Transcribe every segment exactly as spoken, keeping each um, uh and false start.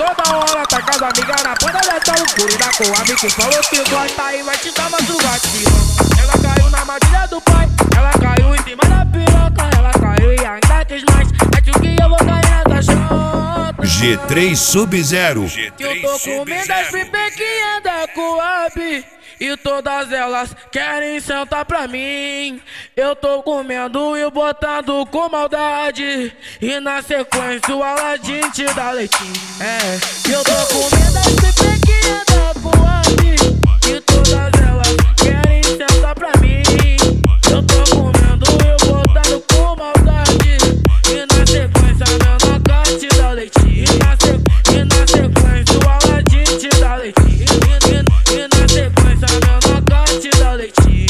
toda hora, tá com as amigas na ponta dessa loucura. E da Coab que falou que gosta e vai te dar madrugada. Ela caiu na armadilha do pai, ela caiu em cima da piroca, ela caiu e ainda quis mais. Acho que eu vou cair nessa chota. G três Sub-Zero. Que eu tô comendo as pipequinhas da Coab e todas elas querem sentar pra mim. Eu tô comendo e botando com maldade, e na sequência o Aladim te dá leitinho. É, eu tô comendo as pipequinhas da Coab e todas elas querem sentar pra mim. Eu tô comendo e botando com maldade, e na sequência meu noca te dá leitinho. E na, se... e na sequência o Aladim te dá leitinho. E, e, e na sequência meu noca te dá leitinho.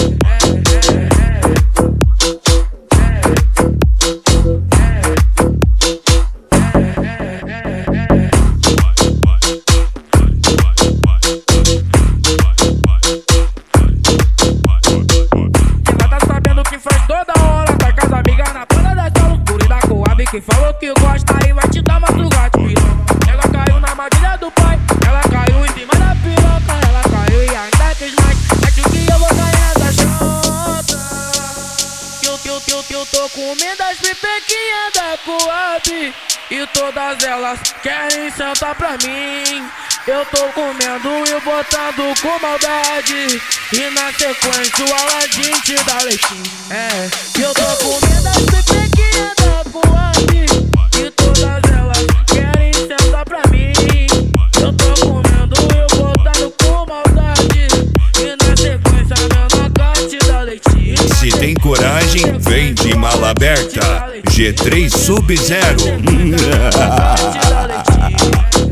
Que falou que gosta e vai te dar madrugada de piroca. Ela caiu na armadilha do pai, ela caiu em cima da piroca, ela caiu e ainda quis mais. Acho que eu vou ganhar da chota. Que eu, que eu, que eu, que eu tô comendo as pipequinhas da Coab e todas elas querem sentar pra mim. Eu tô comendo e botando com maldade, e na sequência o Aladim te dá leitinho. É, eu tô comendo as pipequinhas da Coab e todas elas querem sentar pra mim. Eu tô comendo e botando com maldade, e na sequência meu noca te dá leitinho. Se tem coragem, vem de mala aberta. G três Sub-Zero.